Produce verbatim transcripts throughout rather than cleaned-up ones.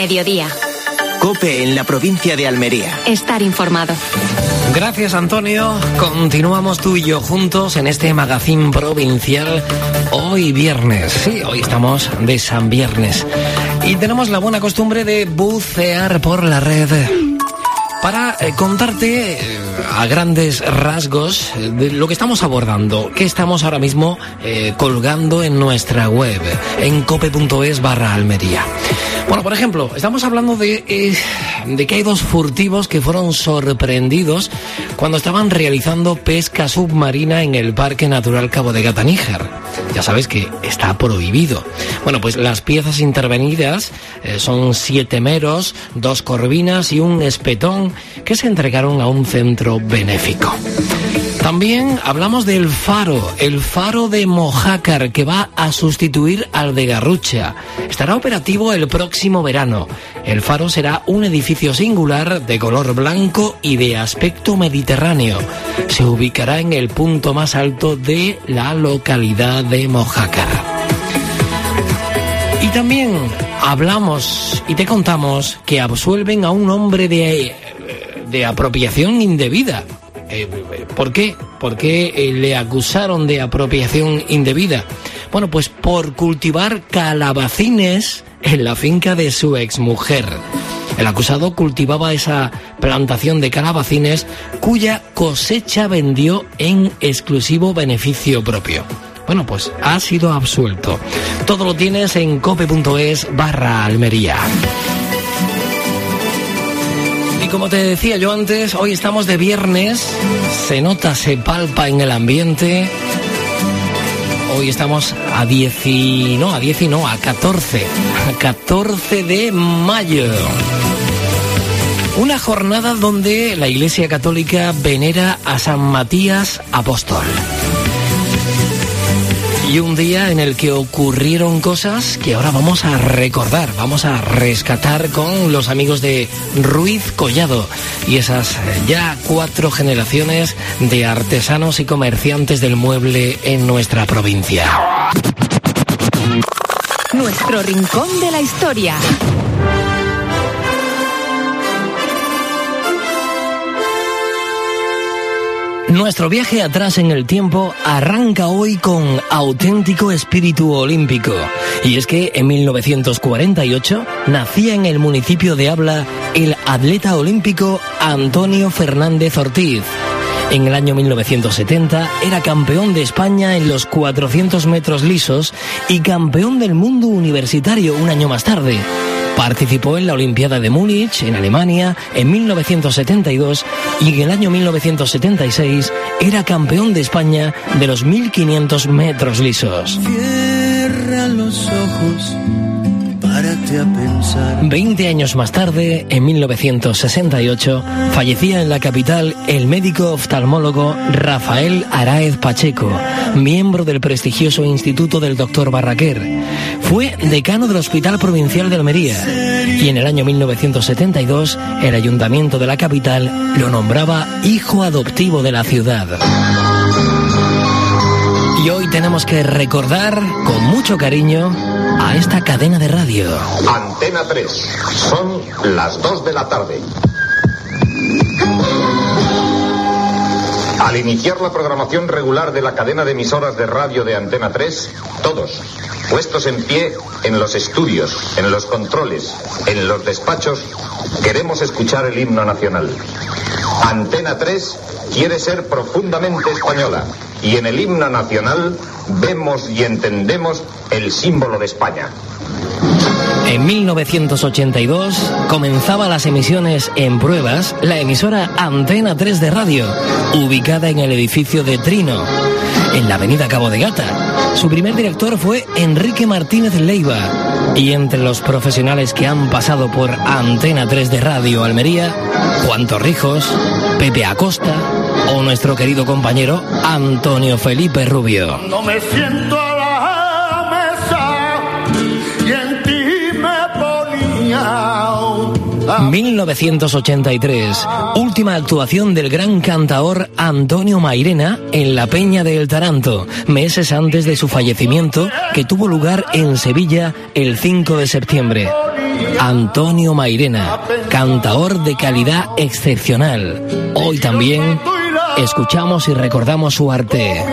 Mediodía. COPE en la provincia de Almería. Estar informado. Gracias, Antonio. Continuamos tú y yo juntos en este magazín provincial hoy viernes. Sí, hoy estamos de San Viernes. Y tenemos la buena costumbre de bucear por la red para eh, contarte eh, a grandes rasgos eh, de lo que estamos abordando, que estamos ahora mismo eh, colgando en nuestra web, en cope.es barra Almería. Bueno, por ejemplo, estamos hablando de, eh, de que hay dos furtivos que fueron sorprendidos cuando estaban realizando pesca submarina en el Parque Natural Cabo de Gata Níger. Ya sabes que está prohibido. Bueno, pues las piezas intervenidas eh, son siete meros, dos corvinas y un espetón que se entregaron a un centro benéfico. También hablamos del faro, el faro de Mojácar, que va a sustituir al de Garrucha. Estará operativo el próximo verano. El faro será un edificio singular de color blanco y de aspecto mediterráneo. Se ubicará en el punto más alto de la localidad de Mojácar. Y también hablamos y te contamos que absuelven a un hombre de, de apropiación indebida. Eh, ¿Por qué? ¿Por qué eh, le acusaron de apropiación indebida? Bueno, pues por cultivar calabacines en la finca de su exmujer. El acusado cultivaba esa plantación de calabacines cuya cosecha vendió en exclusivo beneficio propio. Bueno, pues ha sido absuelto. Todo lo tienes en cope.es barra Almería. Y como te decía yo antes, hoy estamos de viernes, se nota, se palpa en el ambiente. Hoy estamos a diez y... no, a diez y no, a catorce, a catorce de mayo. Una jornada donde la Iglesia Católica venera a San Matías Apóstol. Y un día en el que ocurrieron cosas que ahora vamos a recordar, vamos a rescatar con los amigos de Ruiz Collado y esas ya cuatro generaciones de artesanos y comerciantes del mueble en nuestra provincia. Nuestro rincón de la historia. Nuestro viaje atrás en el tiempo arranca hoy con auténtico espíritu olímpico. Y es que en mil novecientos cuarenta y ocho nacía en el municipio de Abla el atleta olímpico Antonio Fernández Ortiz. En el año mil novecientos setenta era campeón de España en los cuatrocientos metros lisos y campeón del mundo universitario un año más tarde. Participó en la Olimpiada de Múnich, en Alemania, en mil novecientos setenta y dos y en el año mil novecientos setenta y seis era campeón de España de los mil quinientos metros lisos. Cierra los ojos, párate a pensar. Veinte años más tarde, en mil novecientos sesenta y ocho, fallecía en la capital el médico oftalmólogo Rafael Aráez Pacheco, miembro del prestigioso Instituto del Doctor Barraquer. Fue decano del Hospital Provincial de Almería y en el año mil novecientos setenta y dos el Ayuntamiento de la capital lo nombraba hijo adoptivo de la ciudad. Y hoy tenemos que recordar con mucho cariño a esta cadena de radio. Antena tres. Son las dos de la tarde. Al iniciar la programación regular de la cadena de emisoras de radio de Antena tres, todos, puestos en pie en los estudios, en los controles, en los despachos, queremos escuchar el himno nacional. Antena tres quiere ser profundamente española y en el himno nacional vemos y entendemos el símbolo de España. En mil novecientos ochenta y dos comenzaba las emisiones en pruebas la emisora Antena tres de radio, ubicada en el edificio de Trino, en la avenida Cabo de Gata. Su primer director fue Enrique Martínez Leiva. Y entre los profesionales que han pasado por Antena tres de Radio Almería, Juan Torrijos, Pepe Acosta o nuestro querido compañero Antonio Felipe Rubio. No me siento a la mesa y en ti me ponía mil novecientos ochenta y tres, última actuación del gran cantaor Antonio Mairena en la Peña del Taranto, meses antes de su fallecimiento, que tuvo lugar en Sevilla el cinco de septiembre. Antonio Mairena, cantaor de calidad excepcional. Hoy también escuchamos y recordamos su arte.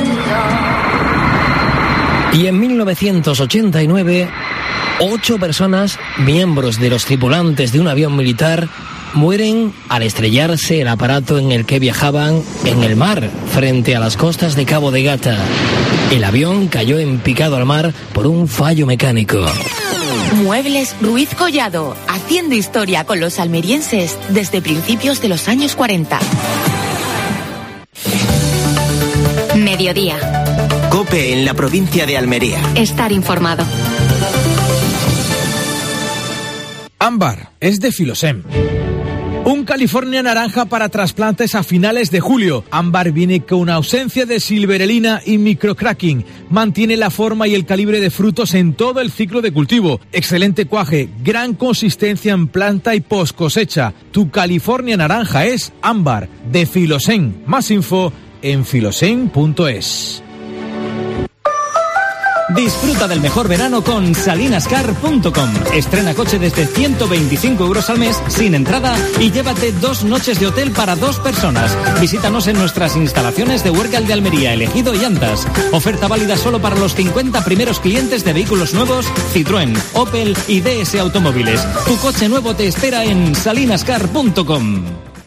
Y en mil novecientos ochenta y nueve, ocho personas, miembros de los tripulantes de un avión militar, mueren al estrellarse el aparato en el que viajaban en el mar, frente a las costas de Cabo de Gata. El avión cayó en picado al mar por un fallo mecánico. Muebles Ruiz Collado, haciendo historia con los almerienses desde principios de los años cuarenta. Mediodía. COPE en la provincia de Almería. Estar informado. Ámbar es de Filosem. Un California naranja para trasplantes a finales de julio. Ámbar viene con ausencia de silverelina y microcracking. Mantiene la forma y el calibre de frutos en todo el ciclo de cultivo. Excelente cuaje, gran consistencia en planta y post cosecha. Tu California naranja es Ámbar de Filosem. Más info en filosem punto es. Disfruta del mejor verano con salinas car punto com. Estrena coche desde ciento veinticinco euros al mes sin entrada y llévate dos noches de hotel para dos personas. Visítanos en nuestras instalaciones de Huércal de Almería, Elegido y Antas. Oferta válida solo para los cincuenta primeros clientes de vehículos nuevos Citroën, Opel y D S Automóviles. Tu coche nuevo te espera en salinas car punto com.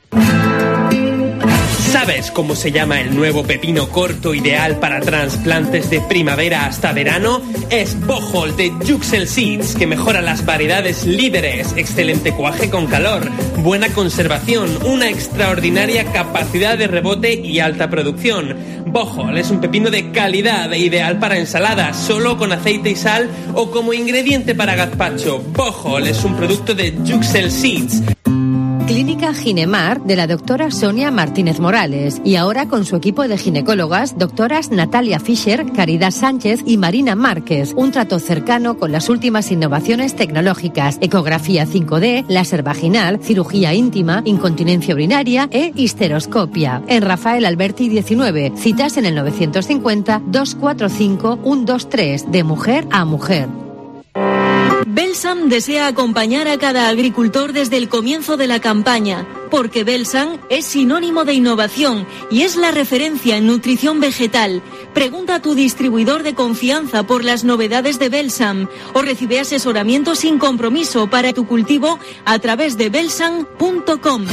¿Sabes cómo se llama el nuevo pepino corto ideal para trasplantes de primavera hasta verano? Es Bohol de Juxel Seeds, que mejora las variedades líderes, excelente cuaje con calor, buena conservación, una extraordinaria capacidad de rebote y alta producción. Bohol es un pepino de calidad e ideal para ensaladas, solo con aceite y sal o como ingrediente para gazpacho. Bohol es un producto de Juxel Seeds. Clínica Ginemar de la doctora Sonia Martínez Morales y ahora con su equipo de ginecólogas, doctoras Natalia Fischer, Caridad Sánchez y Marina Márquez. Un trato cercano con las últimas innovaciones tecnológicas, ecografía cinco D, láser vaginal, cirugía íntima, incontinencia urinaria e histeroscopia. En Rafael Alberti diecinueve, citas en el novecientos cincuenta, doscientos cuarenta y cinco, ciento veintitrés, de mujer a mujer. Belsam desea acompañar a cada agricultor desde el comienzo de la campaña, porque Belsam es sinónimo de innovación y es la referencia en nutrición vegetal. Pregunta a tu distribuidor de confianza por las novedades de Belsam o recibe asesoramiento sin compromiso para tu cultivo a través de belsam punto com.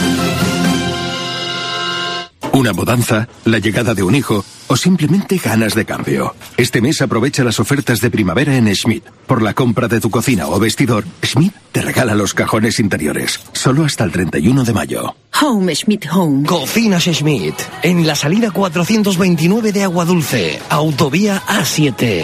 Una mudanza, la llegada de un hijo o simplemente ganas de cambio. Este mes aprovecha las ofertas de primavera en Schmidt. Por la compra de tu cocina o vestidor, Schmidt te regala los cajones interiores. Solo hasta el treinta y uno de mayo. Home Schmidt Home. Cocinas Schmidt, en la salida cuatrocientos veintinueve de Agua Dulce, autovía A siete.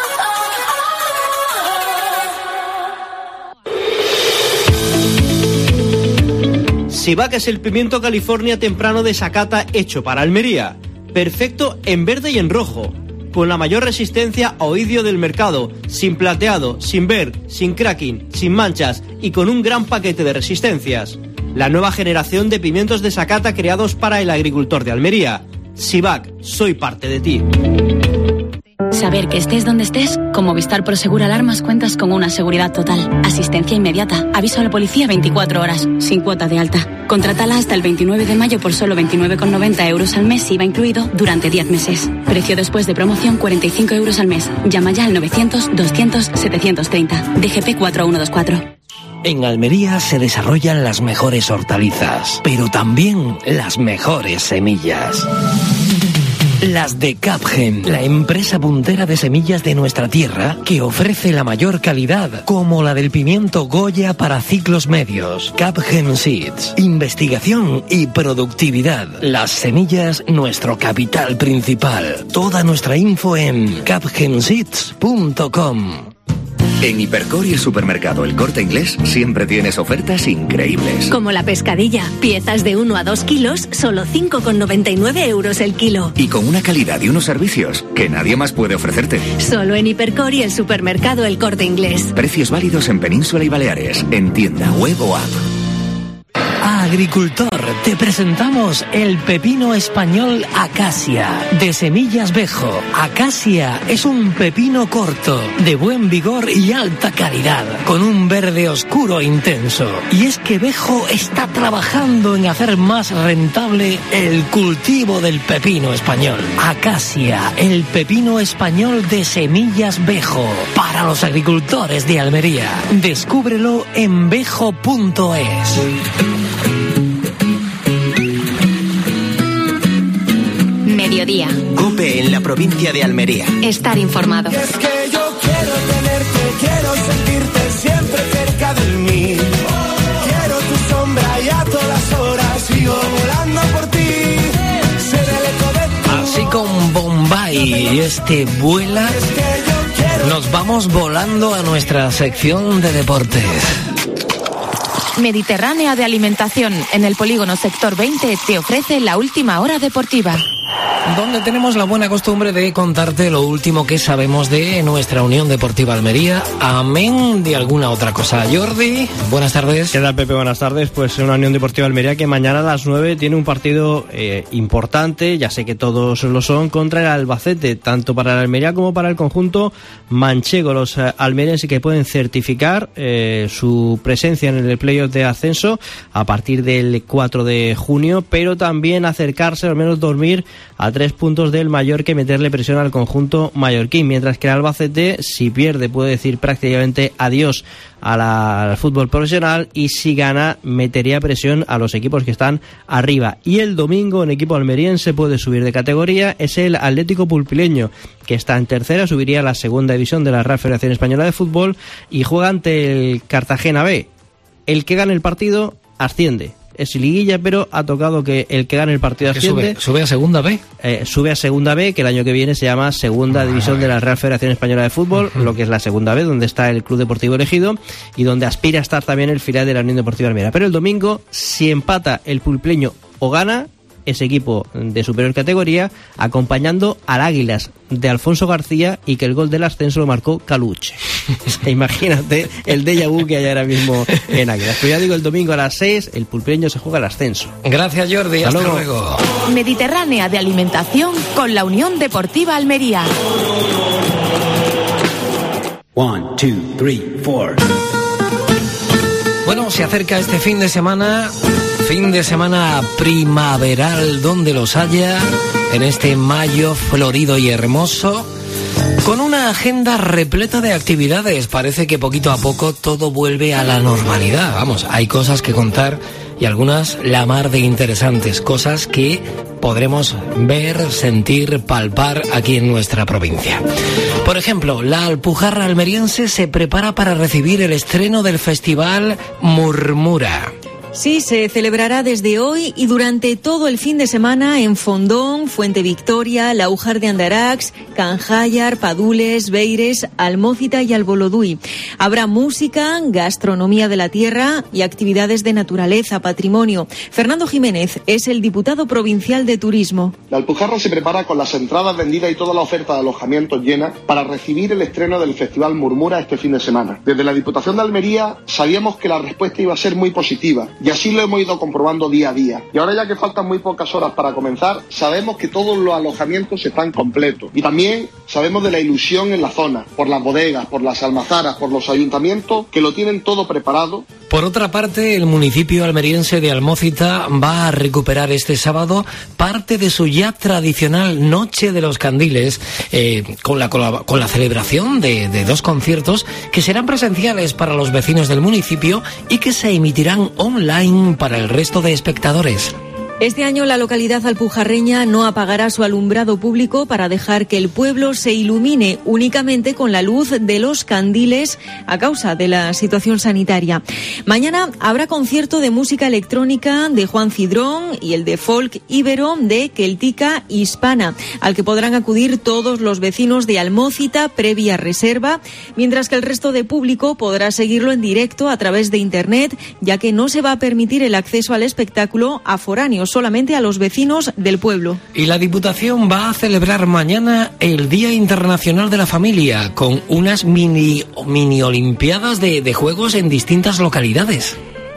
Sivac es el pimiento California temprano de Sakata hecho para Almería. Perfecto en verde y en rojo. Con la mayor resistencia a oidio del mercado. Sin plateado, sin ver, sin cracking, sin manchas y con un gran paquete de resistencias. La nueva generación de pimientos de Sakata creados para el agricultor de Almería. Sivac, soy parte de ti. Saber que estés donde estés, con Movistar Prosegur Alarmas cuentas con una seguridad total, asistencia inmediata, aviso a la policía veinticuatro horas, sin cuota de alta. Contrátala hasta el veintinueve de mayo por solo veintinueve con noventa euros al mes, I V A incluido, durante diez meses. Precio después de promoción cuarenta y cinco euros al mes. Llama ya al novecientos, doscientos, setecientos treinta. D G P cuatro uno dos cuatro. En Almería se desarrollan las mejores hortalizas, pero también las mejores semillas. Las de Capgen, la empresa puntera de semillas de nuestra tierra que ofrece la mayor calidad, como la del pimiento Goya para ciclos medios. Capgen Seeds, investigación y productividad. Las semillas, nuestro capital principal. Toda nuestra info en capgen seeds punto com. En Hipercor y el supermercado El Corte Inglés siempre tienes ofertas increíbles. Como la pescadilla, piezas de uno a dos kilos, solo cinco con noventa y nueve euros el kilo. Y con una calidad y unos servicios que nadie más puede ofrecerte. Solo en Hipercor y el supermercado El Corte Inglés. Precios válidos en Península y Baleares, en tienda, web o app. Agricultor, te presentamos el pepino español Acacia, de semillas Bejo. Acacia es un pepino corto, de buen vigor y alta calidad, con un verde oscuro e intenso. Y es que Bejo está trabajando en hacer más rentable el cultivo del pepino español. Acacia, el pepino español de semillas Bejo, para los agricultores de Almería. Descúbrelo en bejo punto es. Mediodía. COPE en la provincia de Almería. Estar informado. Es que yo quiero tenerte, quiero sentirte siempre cerca de mí. Quiero tu sombra y a todas horas sigo volando por ti. Ser el eco de tu... Así con Bombay y este vuela, nos vamos volando a nuestra sección de deportes. Mediterránea de Alimentación, en el polígono Sector veinte, te ofrece la última hora deportiva. Donde tenemos la buena costumbre de contarte lo último que sabemos de nuestra Unión Deportiva Almería, amén de alguna otra cosa. Jordi, buenas tardes. ¿Qué tal, Pepe? Buenas tardes. Pues una Unión Deportiva Almería que mañana a las nueve tiene un partido eh, importante, ya sé que todos lo son, contra el Albacete, tanto para el Almería como para el conjunto manchego. Los eh, almerienses que pueden certificar eh, su presencia en el playoff de ascenso a partir del cuatro de junio, pero también acercarse, al menos dormir a tres puntos del Mallorca y meterle presión al conjunto mallorquín, mientras que el Albacete, si pierde, puede decir prácticamente adiós a la, al fútbol profesional, y si gana metería presión a los equipos que están arriba. Y el domingo un equipo almeriense puede subir de categoría, es el Atlético Pulpileño, que está en tercera, subiría a la segunda división de la Real Federación Española de Fútbol y juega ante el Cartagena B. El que gane el partido asciende. Es liguilla, pero ha tocado que el que gane el partido asciende. Sube, ¿Sube a segunda B? Eh, sube a segunda B, que el año que viene se llama segunda ah, división de la Real Federación Española de Fútbol, uh-huh. lo que es la segunda B, donde está el Club Deportivo Elegido y donde aspira a estar también el filial de la Unión Deportiva Almería. Pero el domingo, si empata el pulpleño o gana, ese equipo de superior categoría, acompañando al Águilas de Alfonso García, y que el gol del ascenso lo marcó Caluche. Imagínate el déjà vu que hay ahora mismo en Águilas. Pero ya digo, el domingo a las seis el pulpeño se juega el ascenso. Gracias, Jordi. Hasta, Hasta luego. luego. Mediterránea de Alimentación con la Unión Deportiva Almería. One, two, three, four. Bueno, se acerca este fin de semana, fin de semana primaveral donde los haya, en este mayo florido y hermoso, con una agenda repleta de actividades. Parece que poquito a poco todo vuelve a la normalidad. Vamos, hay cosas que contar y algunas la mar de interesantes, cosas que podremos ver, sentir, palpar aquí en nuestra provincia. Por ejemplo, la Alpujarra almeriense se prepara para recibir el estreno del festival Murmura. Sí, se celebrará desde hoy y durante todo el fin de semana en Fondón, Fuente Victoria, Laujar de Andarax, Canjayar, Padules, Beires, Almócita y Alboloduy. Habrá música, gastronomía de la tierra y actividades de naturaleza, patrimonio. Fernando Jiménez es el diputado provincial de Turismo. La Alpujarra se prepara con las entradas vendidas y toda la oferta de alojamientos llena para recibir el estreno del Festival Murmura este fin de semana. Desde la Diputación de Almería sabíamos que la respuesta iba a ser muy positiva. Y así lo hemos ido comprobando día a día. Y ahora, ya que faltan muy pocas horas para comenzar, sabemos que todos los alojamientos están completos. Y también sabemos de la ilusión en la zona, por las bodegas, por las almazaras, por los ayuntamientos, que lo tienen todo preparado. Por otra parte, el municipio almeriense de Almócita va a recuperar este sábado parte de su ya tradicional Noche de los Candiles, eh, con, la, con la celebración de, de dos conciertos que serán presenciales para los vecinos del municipio y que se emitirán online para el resto de espectadores. Este año la localidad alpujarreña no apagará su alumbrado público para dejar que el pueblo se ilumine únicamente con la luz de los candiles a causa de la situación sanitaria. Mañana habrá concierto de música electrónica de Juan Cidrón y el de folk íbero de Celtica Hispana, al que podrán acudir todos los vecinos de Almócita previa reserva, mientras que el resto de público podrá seguirlo en directo a través de internet, ya que no se va a permitir el acceso al espectáculo a foráneos, solamente a los vecinos del pueblo. Y la Diputación va a celebrar mañana el Día Internacional de la Familia con unas mini, mini olimpiadas de, de juegos en distintas localidades.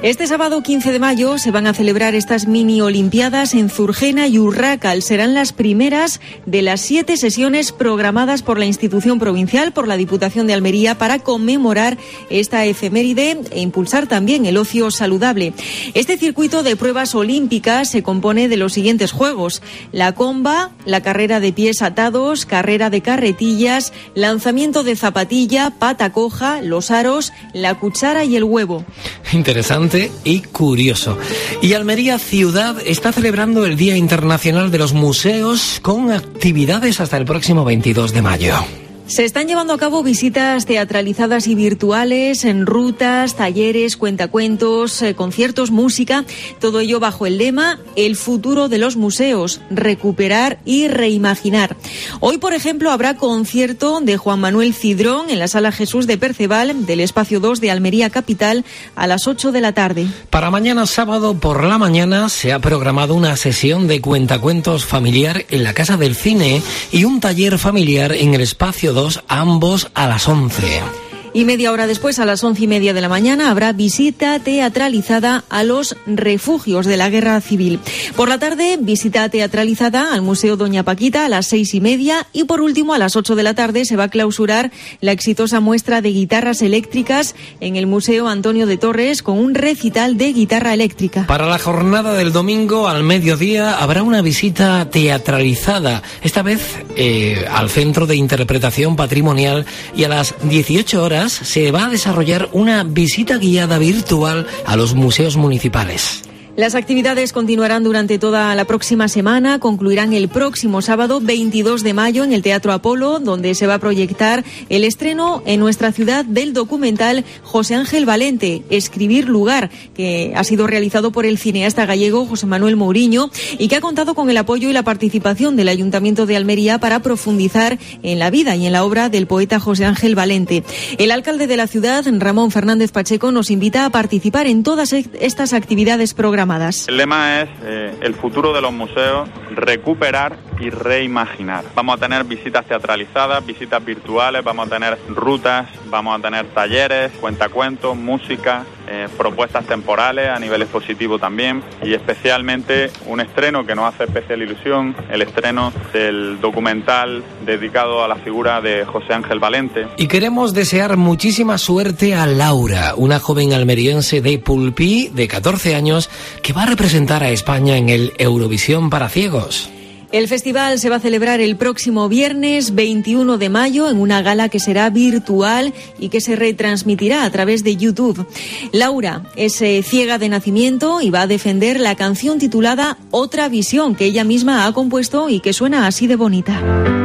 Este sábado quince de mayo se van a celebrar estas mini olimpiadas en Zurgena y Urrácal. Serán las primeras de las siete sesiones programadas por la institución provincial, por la Diputación de Almería, para conmemorar esta efeméride e impulsar también el ocio saludable. Este circuito de pruebas olímpicas se compone de los siguientes juegos: la comba, la carrera de pies atados, carrera de carretillas, lanzamiento de zapatilla, pata coja, los aros, la cuchara y el huevo. Interesante y curioso. Y Almería ciudad está celebrando el Día Internacional de los Museos con actividades hasta el próximo veintidós de mayo. Se están llevando a cabo visitas teatralizadas y virtuales, en rutas, talleres, cuentacuentos, eh, conciertos, música, todo ello bajo el lema El futuro de los museos, recuperar y reimaginar. Hoy, por ejemplo, habrá concierto de Juan Manuel Cidrón en la Sala Jesús de Perceval del Espacio dos de Almería Capital a las ocho de la tarde. Para mañana sábado por la mañana se ha programado una sesión de cuentacuentos familiar en la Casa del Cine y un taller familiar en el Espacio dos, ambos a las once. Y media hora después, a las once y media de la mañana, habrá visita teatralizada a los refugios de la Guerra Civil. Por la tarde, visita teatralizada al Museo Doña Paquita a las seis y media. Y por último, a las ocho de la tarde, se va a clausurar la exitosa muestra de guitarras eléctricas en el Museo Antonio de Torres con un recital de guitarra eléctrica. Para la jornada del domingo, al mediodía, habrá una visita teatralizada, esta vez eh, al Centro de Interpretación Patrimonial, y a las dieciocho horas se va a desarrollar una visita guiada virtual a los museos municipales. Las actividades continuarán durante toda la próxima semana, concluirán el próximo sábado veintidós de mayo en el Teatro Apolo, donde se va a proyectar el estreno en nuestra ciudad del documental José Ángel Valente, Escribir lugar, que ha sido realizado por el cineasta gallego José Manuel Mouriño y que ha contado con el apoyo y la participación del Ayuntamiento de Almería para profundizar en la vida y en la obra del poeta José Ángel Valente. El alcalde de la ciudad, Ramón Fernández Pacheco, nos invita a participar en todas estas actividades programadas. El lema es eh, el futuro de los museos, recuperar y reimaginar. Vamos a tener visitas teatralizadas, visitas virtuales, vamos a tener rutas, vamos a tener talleres, cuentacuentos, música, eh, propuestas temporales a nivel expositivo también, y especialmente un estreno que nos hace especial ilusión, el estreno del documental dedicado a la figura de José Ángel Valente. Y queremos desear muchísima suerte a Laura, una joven almeriense de Pulpí de catorce años que va a representar a España en el Eurovisión para ciegos. El festival se va a celebrar el próximo viernes veintiuno de mayo en una gala que será virtual y que se retransmitirá a través de YouTube. Laura es eh, ciega de nacimiento y va a defender la canción titulada Otra Visión, que ella misma ha compuesto y que suena así de bonita.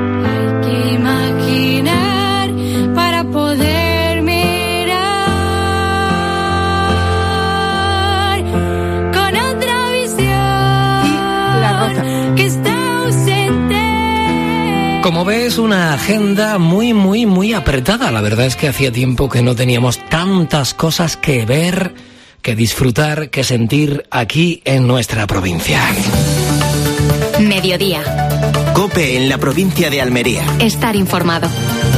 Hay que imaginar para poder Como ves, una agenda muy, muy, muy apretada. La verdad es que hacía tiempo que no teníamos tantas cosas que ver, que disfrutar, que sentir aquí en nuestra provincia. Mediodía. COPE en la provincia de Almería. Estar informado.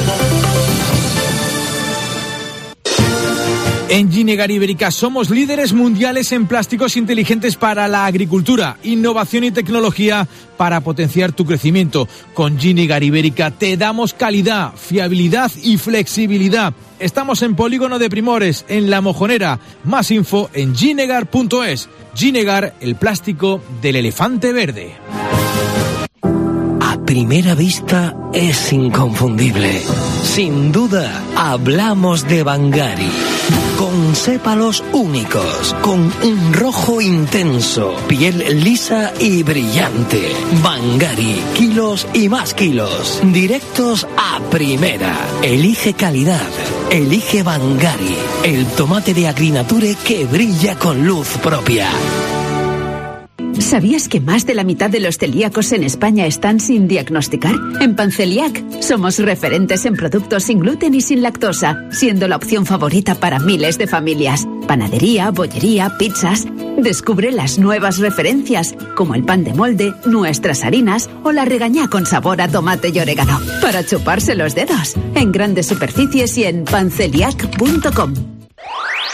En Ginegar Ibérica somos líderes mundiales en plásticos inteligentes para la agricultura, innovación y tecnología para potenciar tu crecimiento. Con Ginegar Ibérica te damos calidad, fiabilidad y flexibilidad. Estamos en Polígono de Primores, en La Mojonera. Más info en ginegar punto es. Ginegar, el plástico del elefante verde. A primera vista es inconfundible. Sin duda, hablamos de Bangari. Con sépalos únicos, con un rojo intenso, piel lisa y brillante. Bangari, kilos y más kilos. Directos a primera. Elige calidad. Elige Bangari, el tomate de Agrinature que brilla con luz propia. ¿Sabías que más de la mitad de los celíacos en España están sin diagnosticar? En Panceliac somos referentes en productos sin gluten y sin lactosa, siendo la opción favorita para miles de familias. Panadería, bollería, pizzas. Descubre las nuevas referencias, como el pan de molde, nuestras harinas o la regañá con sabor a tomate y orégano, para chuparse los dedos. En grandes superficies y en panceliac punto com. A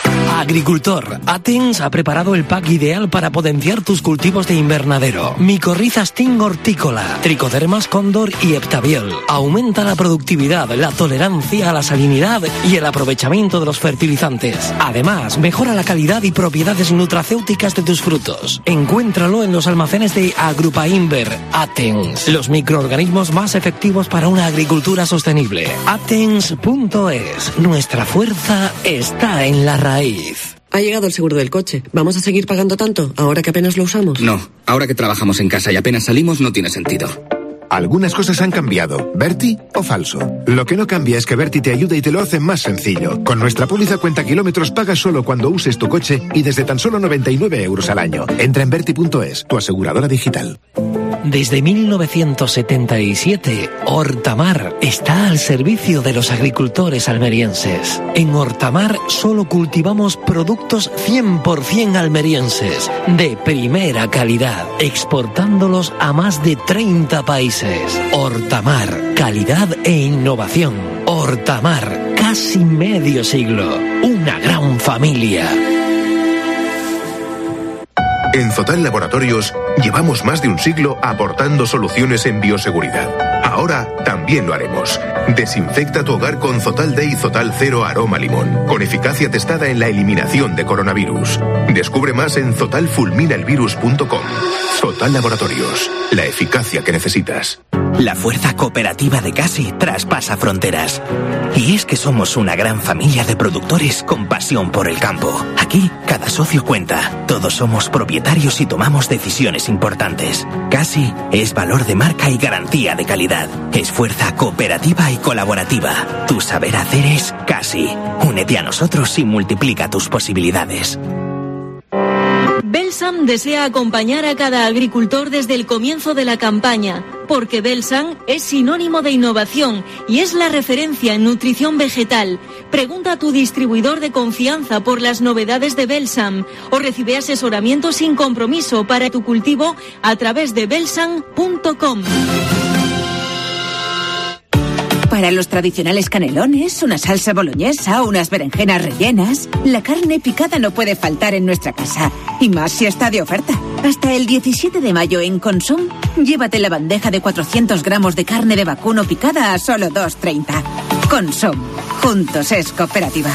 Agricultor, Athens ha preparado el pack ideal para potenciar tus cultivos de invernadero. Micorriza Sting hortícola, Tricodermas cóndor y heptabiol. Aumenta la productividad, la tolerancia a la salinidad y el aprovechamiento de los fertilizantes. Además, mejora la calidad y propiedades nutracéuticas de tus frutos. Encuéntralo en los almacenes de Agrupainver. Athens, los microorganismos más efectivos para una agricultura sostenible. Athens punto es. Nuestra fuerza está en la raíz. Ha llegado el seguro del coche. ¿Vamos a seguir pagando tanto ahora que apenas lo usamos? No, ahora que trabajamos en casa y apenas salimos no tiene sentido. Algunas cosas han cambiado. ¿Berti o falso? Lo que no cambia es que Berti te ayuda y te lo hace más sencillo. Con nuestra póliza cuenta kilómetros pagas solo cuando uses tu coche y desde tan solo noventa y nueve euros al año. Entra en Berti punto es, tu aseguradora digital. Desde mil novecientos setenta y siete, Hortamar está al servicio de los agricultores almerienses. En Hortamar solo cultivamos productos cien por ciento almerienses, de primera calidad, exportándolos a más de treinta países. Hortamar, calidad e innovación. Hortamar, casi medio siglo. Una gran familia. En Zotal Laboratorios llevamos más de un siglo aportando soluciones en bioseguridad. Ahora también lo haremos. Desinfecta tu hogar con Zotal Day Zotal Cero Aroma Limón, con eficacia testada en la eliminación de coronavirus. Descubre más en zotal fulmina el virus punto com. Zotal Laboratorios, la eficacia que necesitas. La fuerza cooperativa de Casi traspasa fronteras. Y es que somos una gran familia de productores con pasión por el campo. Aquí, cada socio cuenta. Todos somos propietarios y tomamos decisiones importantes. Casi es valor de marca y garantía de calidad. Es fuerza cooperativa y colaborativa. Tu saber hacer es Casi. Únete a nosotros y multiplica tus posibilidades. Belsam desea acompañar a cada agricultor desde el comienzo de la campaña, porque Belsam es sinónimo de innovación y es la referencia en nutrición vegetal. Pregunta a tu distribuidor de confianza por las novedades de Belsam o recibe asesoramiento sin compromiso para tu cultivo a través de belsam punto com. Para los tradicionales canelones, una salsa boloñesa o unas berenjenas rellenas, la carne picada no puede faltar en nuestra casa. Y más si está de oferta. Hasta el diecisiete de mayo en Consum, llévate la bandeja de cuatrocientos gramos de carne de vacuno picada a solo dos treinta. Consum. Juntos es cooperativa.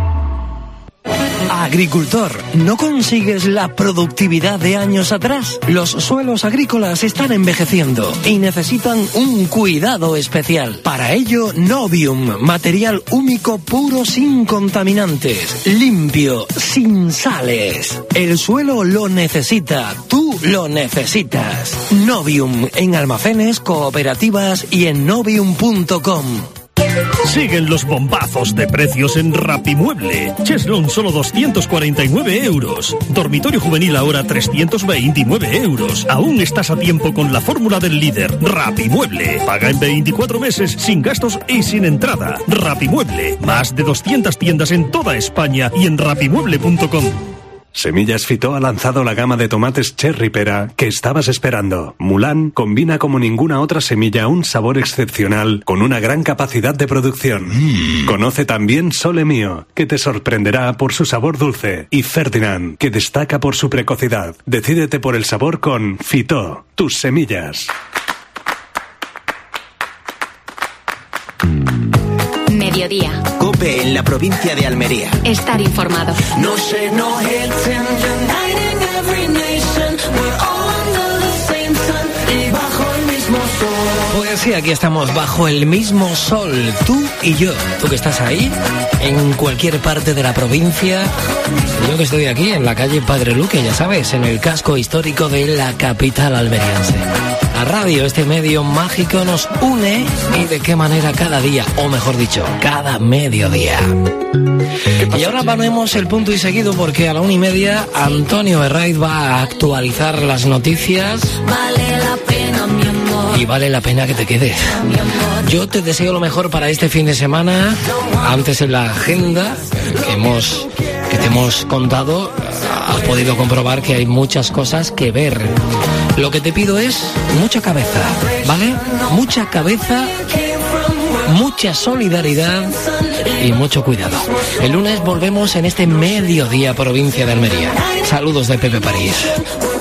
Agricultor, ¿no consigues la productividad de años atrás? Los suelos agrícolas están envejeciendo y necesitan un cuidado especial. Para ello, Novium, material húmico puro sin contaminantes, limpio, sin sales. El suelo lo necesita, tú lo necesitas. Novium, en almacenes, cooperativas y en novium punto com. Siguen los bombazos de precios en Rapimueble. Cheslón solo doscientos cuarenta y nueve euros. Dormitorio juvenil ahora trescientos veintinueve euros. Aún estás a tiempo con la fórmula del líder. Rapimueble. Paga en veinticuatro meses sin gastos y sin entrada. Rapimueble. Más de doscientas tiendas en toda España y en rapimueble punto com. Semillas Fito ha lanzado la gama de tomates Cherry Pera que estabas esperando. Mulan combina como ninguna otra semilla un sabor excepcional con una gran capacidad de producción. Mm. Conoce también Sole Mío, que te sorprenderá por su sabor dulce, y Ferdinand, que destaca por su precocidad. Decídete por el sabor con Fito, tus semillas. Mediodía. COPE en la provincia de Almería. Estar informado. No sé, no hate and uniting every nation. We're all under the same sun y bajo el mismo sol. Pues sí, aquí estamos bajo el mismo sol, tú y yo. Tú que estás ahí, en cualquier parte de la provincia. Yo que estoy aquí en la calle Padre Luque, ya sabes, en el casco histórico de la capital almeriense. La radio, este medio mágico, nos une, y de qué manera cada día, o mejor dicho, cada mediodía. Y ahora ponemos el punto y seguido porque a la una y media Antonio Herraiz va a actualizar las noticias. Vale la pena, mi amor. Y vale la pena que te quedes. Yo te deseo lo mejor para este fin de semana. Antes en la agenda que hemos que te hemos contado, has podido comprobar que hay muchas cosas que ver. Lo que te pido es mucha cabeza, ¿vale? Mucha cabeza, mucha solidaridad y mucho cuidado. El lunes volvemos en este mediodía, provincia de Almería. Saludos de Pepe París.